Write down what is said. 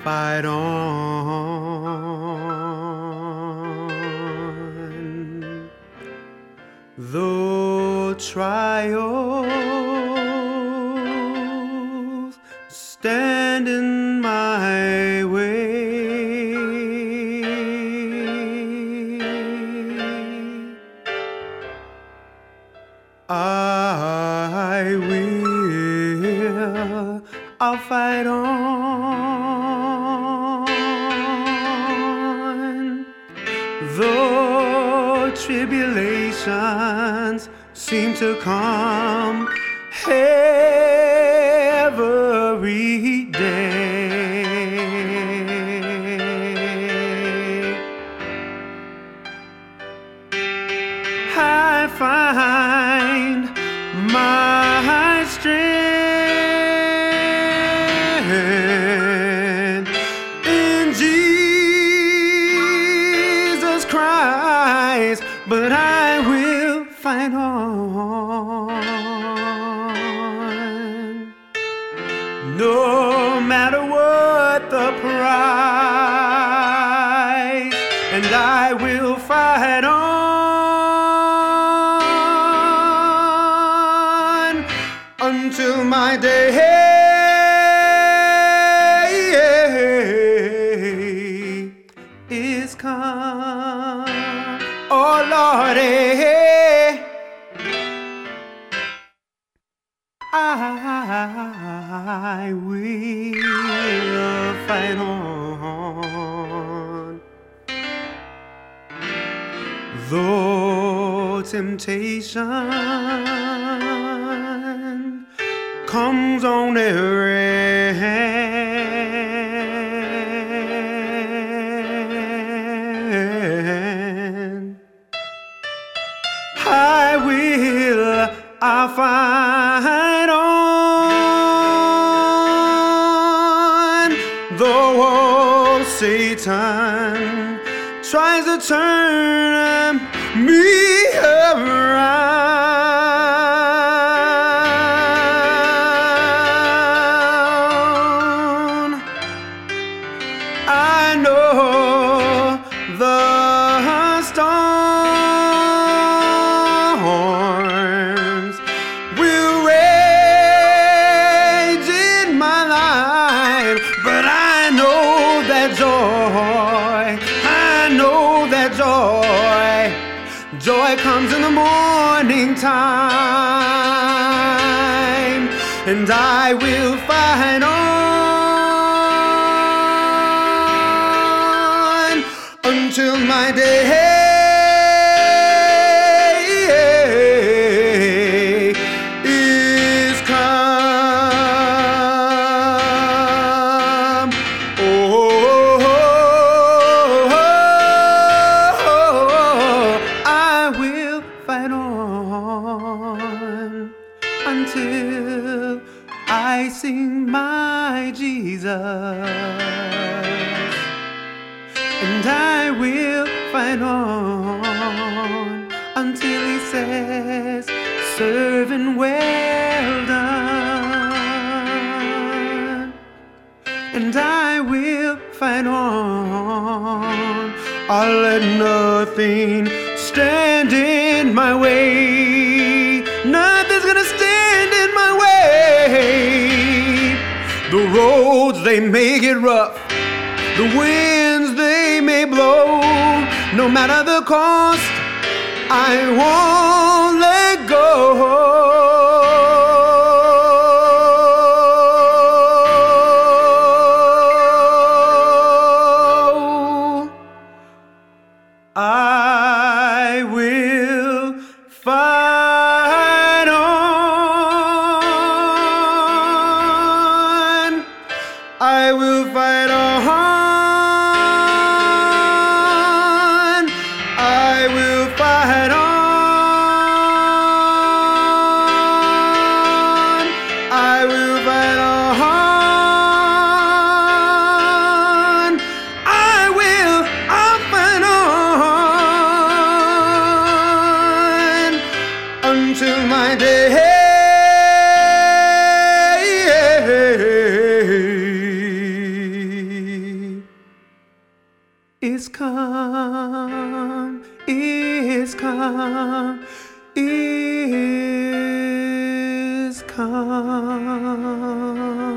fight on. Though trials stand in my way, I'll fight on. Though tribulations seem to come every day, I find my strength in Jesus Christ, but I will fight on, no matter what the price, and I will fight on until my day is come. Oh Lord, I will fight on. Though temptation comes on every hand, I'll fight on. Though Satan tries to turn me around, I know the storms will rage in my life, but I know that joy, joy comes in the morning time, and I will fight on until my day is come. I will fight on until I see my Jesus, and I will fight on until he says, "Servant, well done." And I will fight on. I'll let nothing stand in my way. Nothing's gonna stand in my way. The roads, they may get rough, the winds, they may blow. No matter the cost, I won't let go. I will fight on. I will fight on. I will fight on. I will fight on. I'll fight on until my day is come, is come.